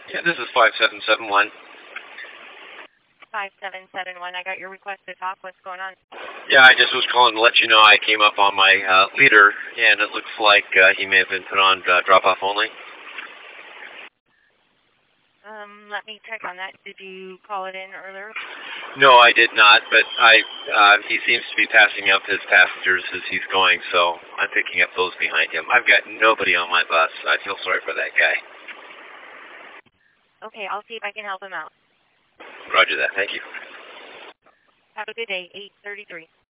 Yeah, this is 5771. 5771. I got your request to talk. What's going on? Yeah, I just was calling to let you know I came up on my leader, and it looks like he may have been put on drop-off only. Let me check on that. Did you call it in earlier? No, I did not, but he seems to be passing up his passengers as he's going, so I'm picking up those behind him. I've got nobody on my bus. I feel sorry for that guy. Okay, I'll see if I can help him out. Roger that. Thank you. Have a good day. 8:33.